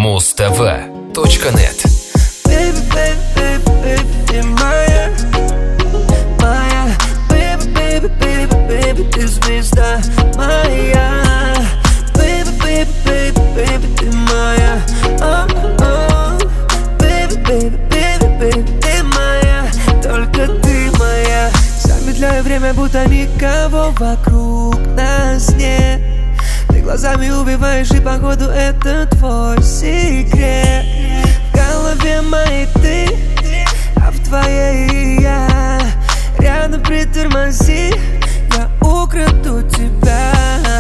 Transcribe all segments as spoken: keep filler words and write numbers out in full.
муз тэ вэ точка нет. Baby, baby, baby, baby, ты моя, моя. Baby, baby, baby, baby, ты звезда моя. Baby, baby, baby, baby, ты моя. Oh, oh. Baby, baby, baby, baby, ты моя, только ты моя. Замедляю время, будто никого вокруг нас нет. Ты глазами убиваешь, и походу это твой секрет. В голове моей ты, а в твоей я. Рядом притормози, я украду тебя.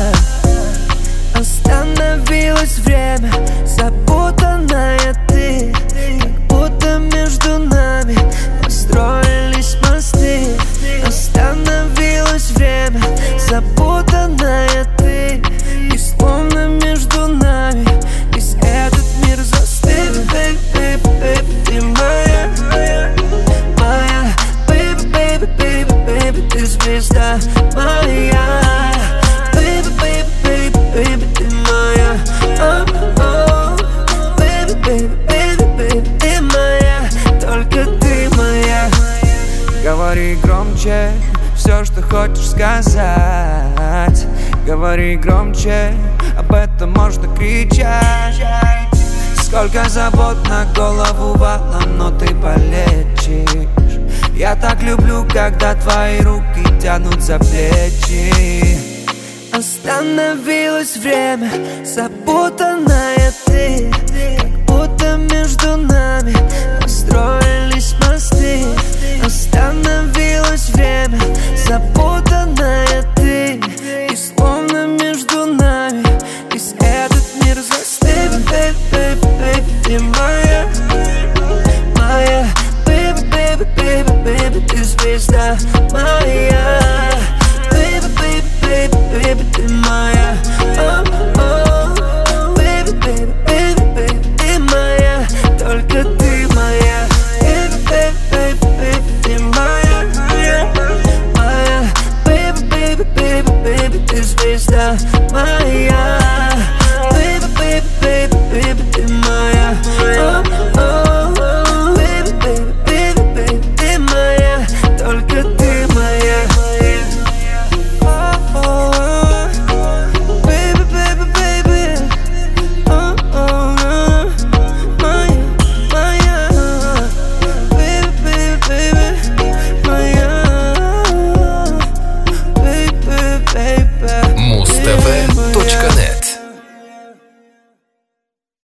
Остановилось время, запутанная ты. Как будто между нами построились мосты. Остановилось время, запутанная ты. И словно между нами весь этот мир застыл. Baby, baby, baby, ты моя, моя. Baby, baby, baby, baby, ты звезда моя. Baby, baby, baby, baby, ты моя. Oh, oh. Baby, baby, baby, baby, ты моя, только ты моя. Говори громче все, что хочешь сказать. Говори громче, об этом можно кричать. Сколько забот на голову валом, но ты полечишь. Я так люблю, когда твои руки тянут за плечи. Остановилось время, запутанное.